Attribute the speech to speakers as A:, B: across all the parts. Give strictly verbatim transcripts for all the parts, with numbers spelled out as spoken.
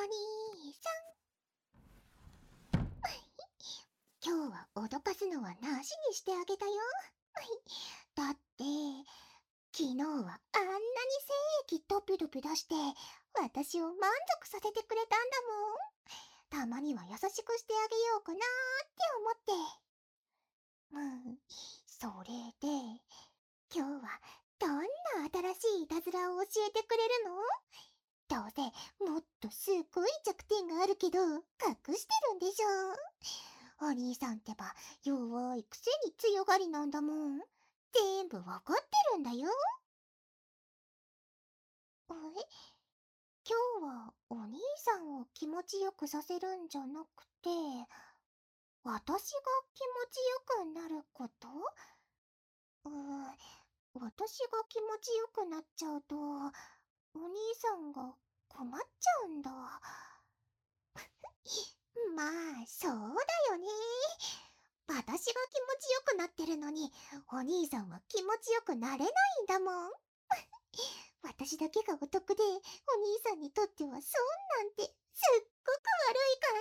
A: 兄さん。今日は脅かすのはなしにしてあげたよ。だって、昨日はあんなに精液ドピドピ出して、私を満足させてくれたんだもん。たまには優しくしてあげようかなーって思って。うん、それで、今日はどんな新しいいたずらを教えてくれるの？どうせもっとすごい弱点があるけど隠してるんでしょ。お兄さんってば弱いくせに強がりなんだもん。全部わかってるんだよ。え、今日はお兄さんを気持ちよくさせるんじゃなくて、私が気持ちよくなること？うーん、私が気持ちよくなっちゃうと、お兄さんが困っちゃうんだ。まあ、そうだよね。私が気持ちよくなってるのに、お兄さんは気持ちよくなれないんだもん。私だけがお得で、お兄さんにとっては損なんて、すっごく悪い感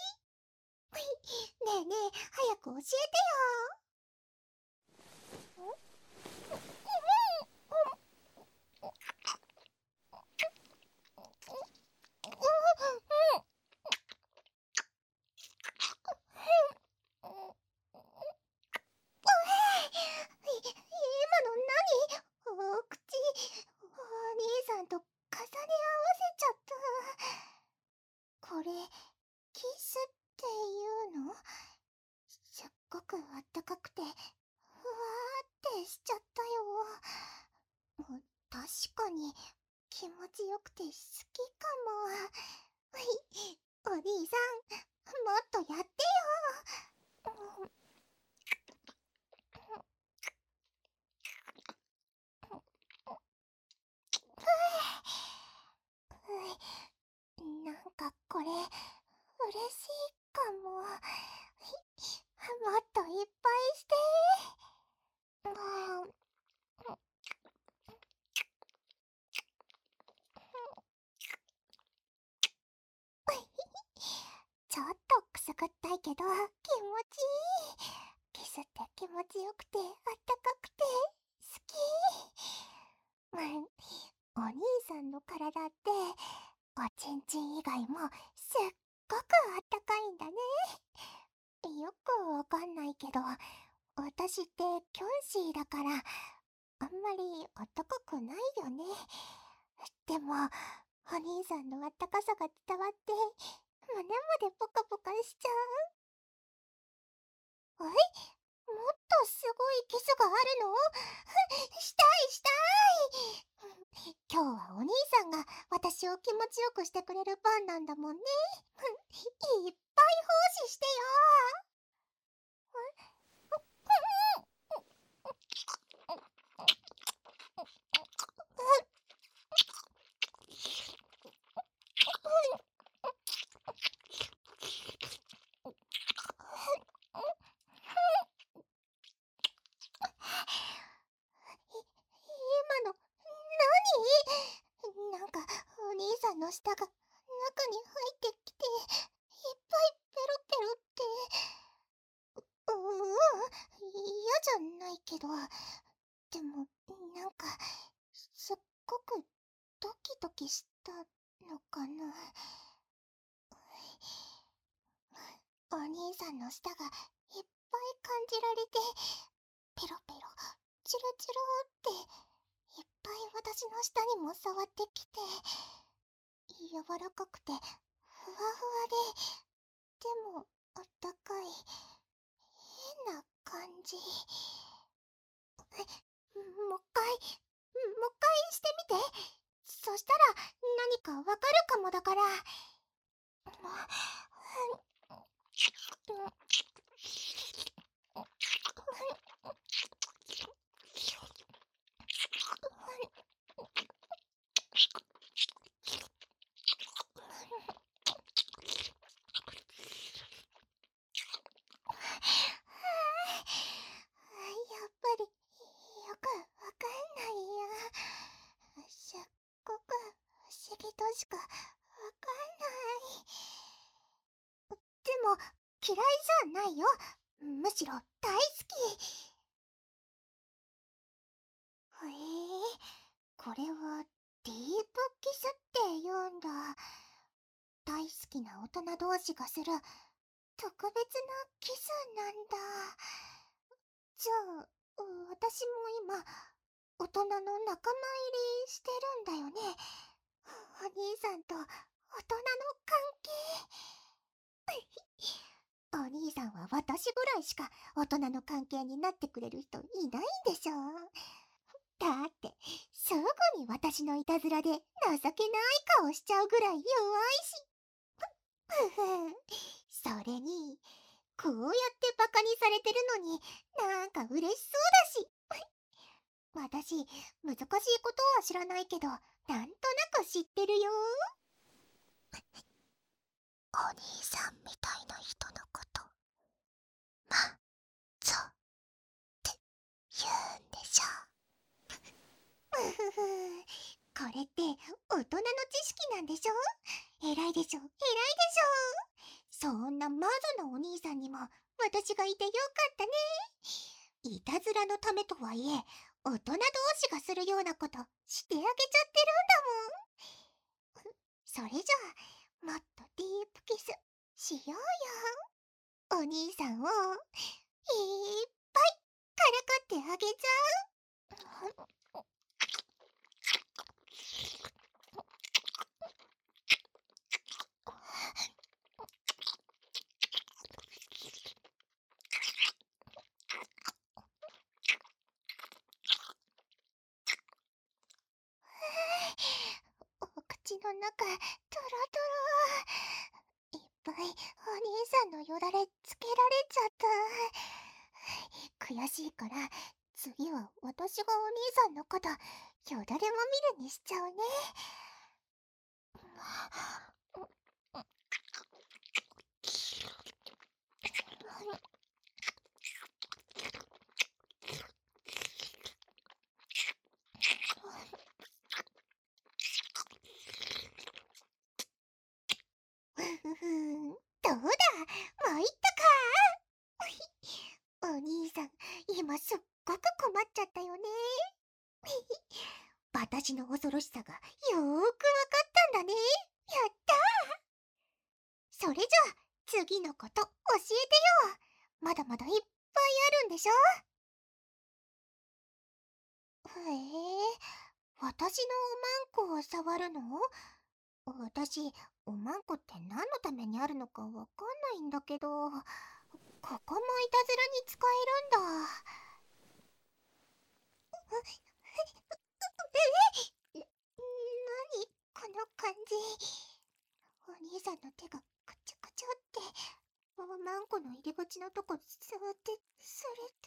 A: じ。ねえねえ、早く教えてよ。ん？今の何？お口、お兄さんと重ね合わせちゃった。これ、キスっていうの？すっごくあったかくて、ふわーってしちゃったよ。確かに、気持ちよくて好きかも。お兄さん、もっとやってよ。なんかこれ、嬉しいかも。もっといっぱいして。もう、ちょっとくすぐったいけど気持ちいい。キスって気持ちよくてあったかくて好き。うん、お兄さんの体っておちんちん以外もすっごくあったかいんだね。よくわかんないけど、私ってキョンシーだからあんまりあったかくないよね。でもお兄さんのあったかさが伝わって胸までポカポカしちゃう。え？もっとすごいキスがあるの？したいしたい。今日はお兄さんが私を気持ちよくしてくれる番なんだもんね。いっぱい奉仕してよ。今の何？なんかお兄さんの舌が中に入ってきていっぱいペロペロって。ううん嫌じゃないけど、でもなんかすっごくドキドキしたのかな。お兄さんの舌がいっぱい感じられて、ペロペロチュルチュルっていっぱい私の舌にも触ってきて、柔らかくてふわふわで、でもあったかい変な感じ。もう一回もう一回してみて。そしたら何かわかるかもだから。やっぱりよくわかんないや。すっごく不思議としかわかんない。でも嫌いじゃないよ。むしろ大好き。へえ、これはディープキスって言うんだ。大好きな大人同士がする特別なキスなんだ。じゃあ、私も今、大人の仲間入りしてるんだよね。お兄さんと大人の関係。お兄さんは私ぐらいしか大人の関係になってくれる人いないんでしょ。だってすぐに私のいたずらで情けない顔しちゃうぐらい弱いし。それにこうやってバカにされてるのになんか嬉しそうだし。私難しいことは知らないけどなんとなく知ってるよ。お兄さんみたいな人のことマゾって言うんでしょ。うふふ、これって大人の知識なんでしょ。偉いでしょ偉いでしょ。そんなマゾのお兄さんにも私がいてよかったね。いたずらのためとはいえ大人同士がするようなことしてあげちゃってるんだもん。それじゃあもっとディープキスしようよ。お兄さんをいっぱいからかってあげちゃう。お口の中トロトロ。いっぱいお兄さんのよだれつけられちゃった。悔しいから次は私がお兄さんのことよだれまみれにしちゃうね。ふふん、どうだ、もういったか。お兄さん今すっごく困っちゃったよね。私の恐ろしさがよーくわかったんだね。やったー。それじゃあ次のこと教えてよ。まだまだいっぱいあるんでしょ。へえ、私のおまんこを触るの？私、おまんこって何のためにあるのかわかんないんだけど、ここもいたずらに使えるんだ。え、な、なにこの感じ。お兄さんの手がくちゃくちゃって、おまんこの入り口のとこ触って、それで、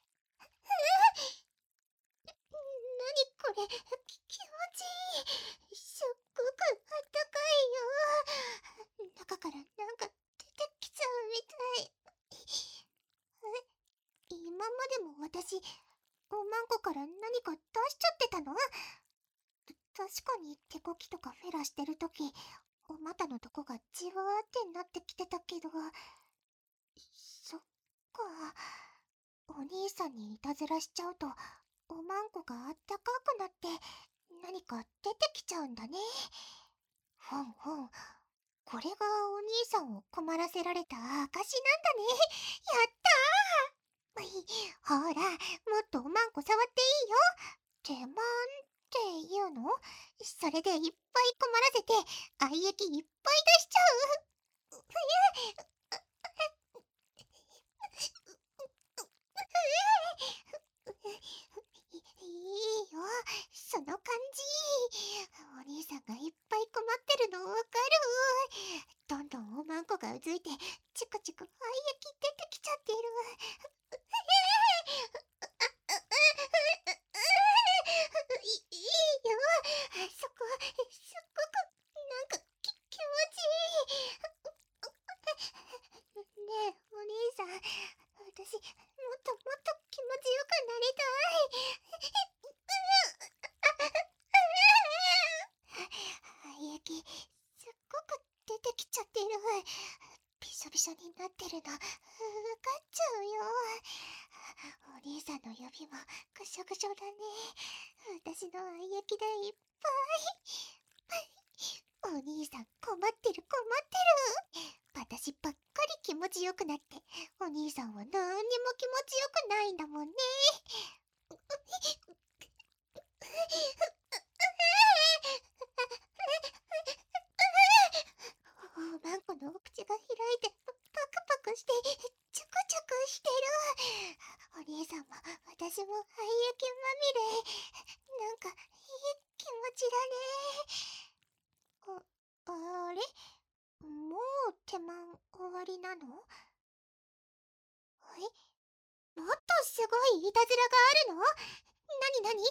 A: え、なにこれ、き、気持ちいい。すっごくあったかいよ。中からなんか出てきちゃうみたい。え、今までも私、おまんこから何か出しちゃってたの？確かに手こきとかフェラしてるとき、お股のとこがじわーってなってきてたけど、そっか。お兄さんにいたずらしちゃうと、おまんこがあったかくなって何か出てきちゃうんだね。ほんほん、これがお兄さんを困らせられた証なんだね。やったー。ほら、もっとおまんこ触っていいよ。手間っていうの？それでいっぱい困らせて愛液いっぱい出しちゃう。いいよ、その感じ。お兄さんがいっぱい困ってるのわかる。どんどんおまんこがうずいてチクチク愛液出てきちゃってる。い、いいよ、そこすっごくなんかき、気持ちいい。ねえお兄さん、私もっともっと気持ちよくなりたい。 できちゃってる。びしょびしょになってるの、わかっちゃうよ。お兄さんの指もぐしょぐしょだね。私の愛液でいっぱい。お兄さん困ってる困ってる。私ばっかり気持ちよくなって、お兄さんはなんにも気持ちよくないんだもんね。おまんこのお口が開いてパクパクしてチュクチュクしてる。お兄さんも私も愛液まみれ。なんかいい気持ちだね。あ、あれもう手間終わりなの？え、もっとすごいいたずらがあるの？なになに？教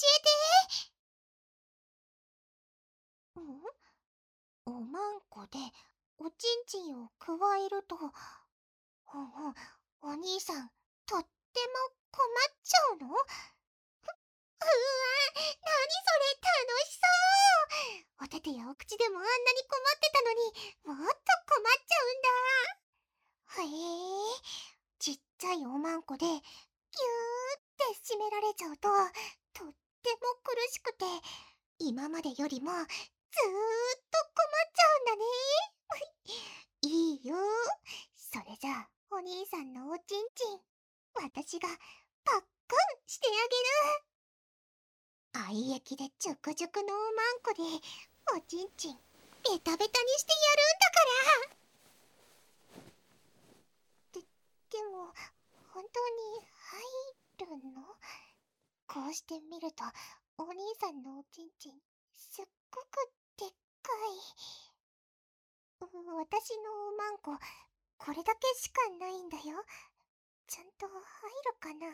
A: えて。ん？おまんこでおちんちんをくわえると、ほんほん、お兄さんとっても困っちゃうの？う、うわ、なにそれ楽しそう。お手手やお口でもあんなに困ってたのに、もっと困っちゃうんだ。へえ、ちっちゃいおまんこでギューって締められちゃうととっても苦しくて、今までよりもずーっと困っちゃうんだね。いいよ。それじゃあお兄さんのおちんちん、私がパックンしてあげる。愛液でジュクジュクのおまんこでおちんちんベタベタにしてやるんだから。で、でも本当に入るの？こうして見るとお兄さんのおちんちんすっごくでっかい。うん、私のおまんここれだけしかないんだよ。ちゃんと入るかな？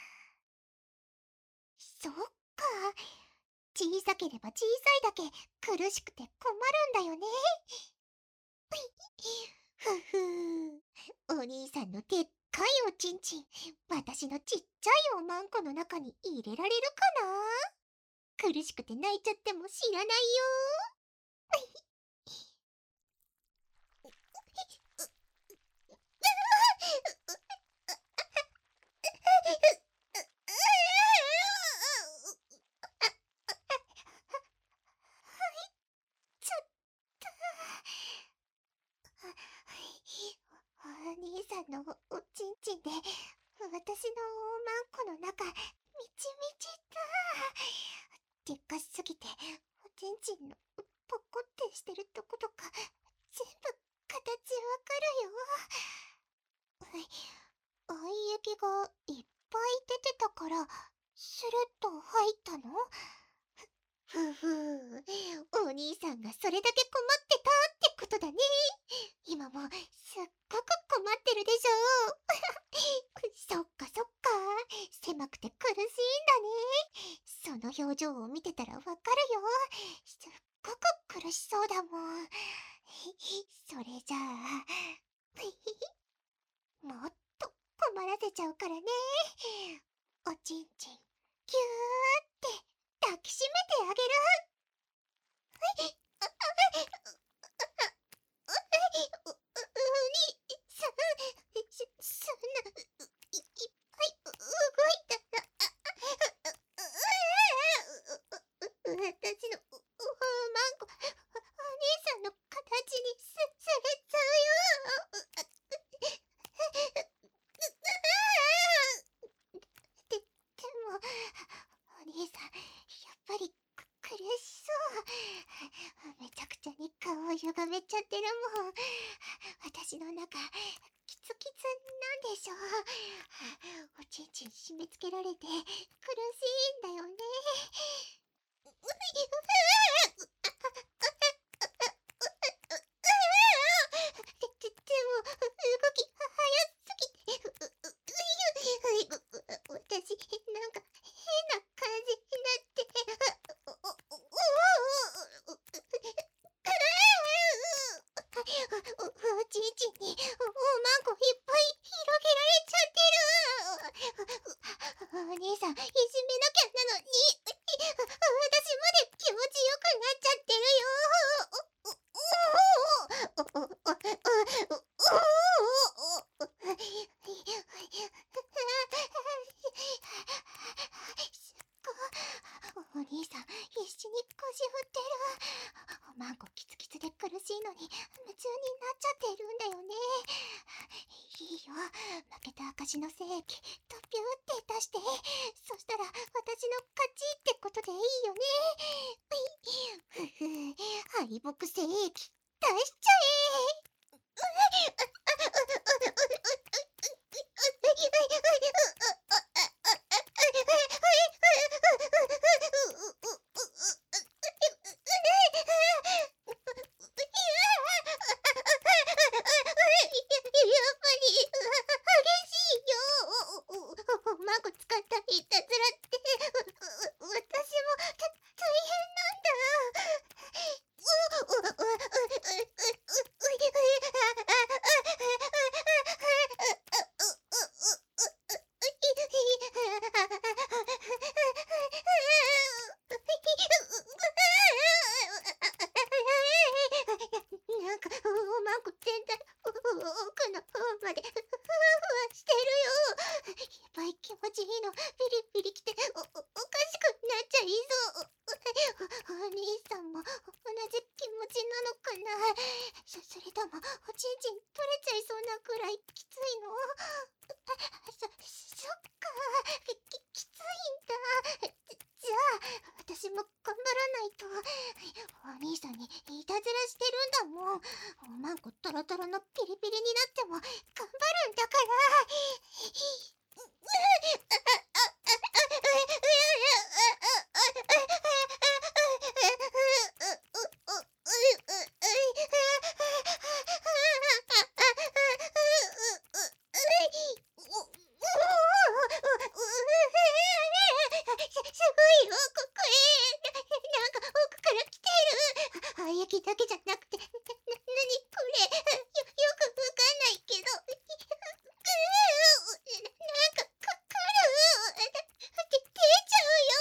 A: そっか、小さければ小さいだけ苦しくて困るんだよね。ふふ、お兄さんのでっかいおちんちん、私のちっちゃいおまんこの中に入れられるかな？苦しくて泣いちゃっても知らないよ。ちょっと。お兄さんのおちんちんで私のおまんこの中みちみちだ。でっかすぎておちんちんのポコってしてるとことか全部形わかるよ。愛液がいっぱい出てたからスルッと入ったの？ふふ、お兄さんがそれだけ困ってたってことだね。今もすっごく困ってるでしょ。そっかそっか、狭くて苦しいんだね。その表情を見てたらわかるよ。すっごく苦しそうだもん。それじゃあもっと困らせちゃうからね。おちんちんぎゅーって抱きしめてあげる。お、お兄さん、そ、そんな、い、いっぱい動いたら、私のお、おまんこ、お兄さんの形にす、されちゃうよ。で、でも、お兄さん、やっぱりく苦しそう。めちゃくちゃに顔を歪めちゃってるもん。私の中、キツキツなんでしょう。おちんちん締め付けられて苦しいんだよね。で、で、でも、動き早すぎて、私、なんか変な感じになって、お、お、お、お、お、おちんちんにおまんこいっぱい広げられちゃってる。お兄さん、いじめなきゃなのに、私まで気持ちよくなっちゃっおまんこキツキツで苦しいのに夢中になっちゃってるんだよね。いいよ、負けた証の精液とピューって出して、そしたら私の勝ちってことでいいよね。ふふ、敗北精液出しちゃえ。マゴ使ったいたずらって私もた大変なんだ。なんかおまんこ全体奥の方までふわふわしてるよ。やばい、気持ちいいのピリピリきておおおかしくなっちゃいそう。お兄さんも同じ気持ちなのかな。そそれともおちんちん取れちゃいそうなくらいきついの。そそっか、ききついんだ。じゃあ私も頑張らないと。お兄さんにいたずらしてるんだもん。おまんこトロトロのピリピリになっても頑張るんだから。すごいよ、ここへ。なんか奥から来てる。排液だけじゃなくて、な、なにこれ。よ、よくわかんないけど。なんかかかる。で、出ちゃうよ。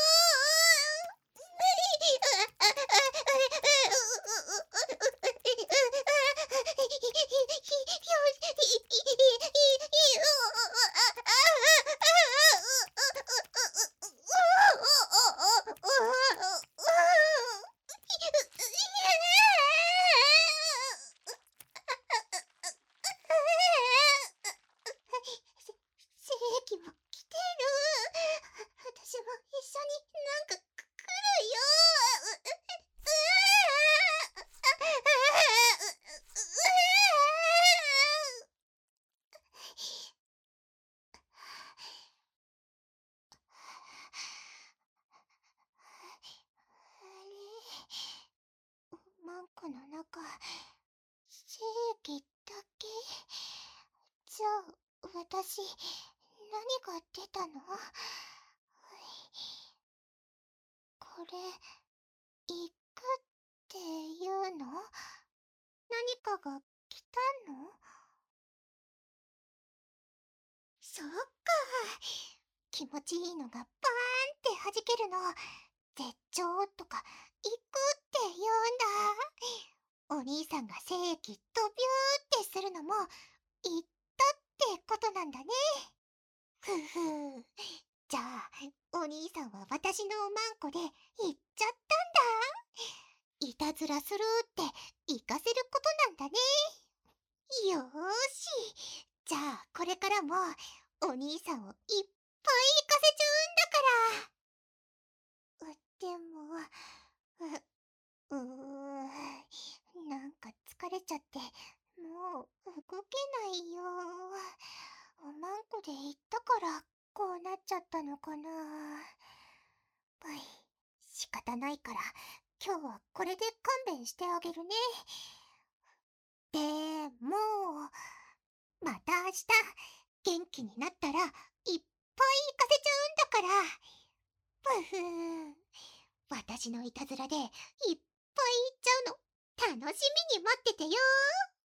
A: 精液も来てる。私も一緒になんかく来るよ。あれ、おまんこの中精液だけ。じゃあ私何が出たの？これ行くっていうの？何かが来たの？そっか、気持ちいいのがバーンって弾けるの絶頂とか行くって言うんだ。お兄さんが精液ドビューってするのも行ったってことなんだね。ふふ、じゃあお兄さんは私のおまんこで行っちゃったんだ。いたずらするって行かせることなんだね。よーし、じゃあこれからもお兄さんをいっぱい行かせちゃうんだから。うでもう、うーなんか疲れちゃってもう動けないよ。おまんこで行ったからこうなっちゃったのかな。はい、仕方ないから今日はこれで勘弁してあげるね。でもまた明日元気になったらいっぱい行かせちゃうんだから。ふふー、私のいたずらでいっぱい行っちゃうの楽しみに待っててよー。